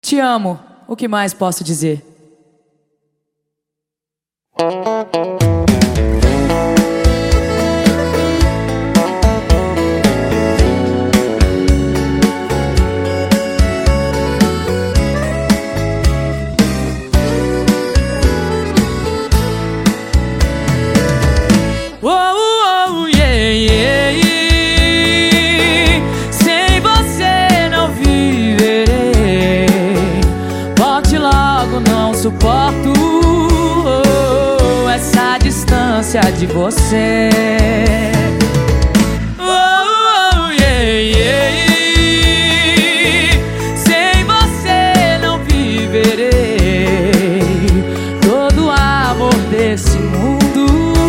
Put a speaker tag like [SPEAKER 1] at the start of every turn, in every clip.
[SPEAKER 1] Te amo, o que mais posso dizer?
[SPEAKER 2] Não suporto essa distância de você. Sem você não viverei todo o amor desse mundo.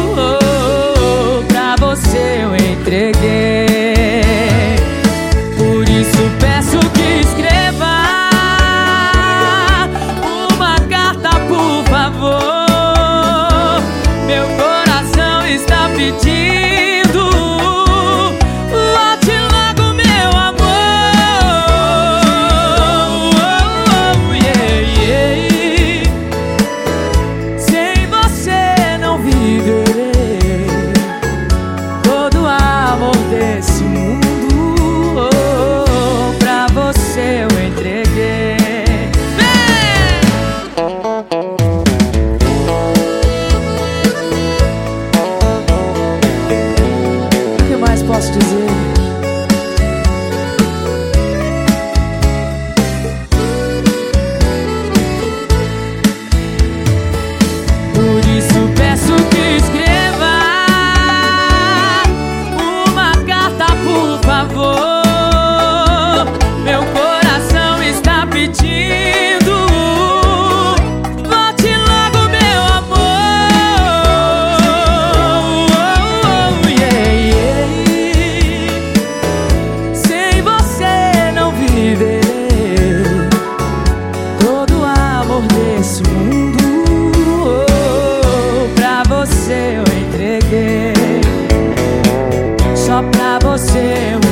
[SPEAKER 2] Pra você eu entreguei. Por isso peço que escreva pedindo, volte logo, meu amor. Sem você não viverei todo o amor desse mundo. Pra você eu entreguei.
[SPEAKER 1] Posso dizer?
[SPEAKER 2] Por isso peço que escreva uma carta, por favor. Meu coração está pedindo, volte logo, meu amor. Viverei todo o amor desse mundo. Pra você eu entreguei. Só pra você eu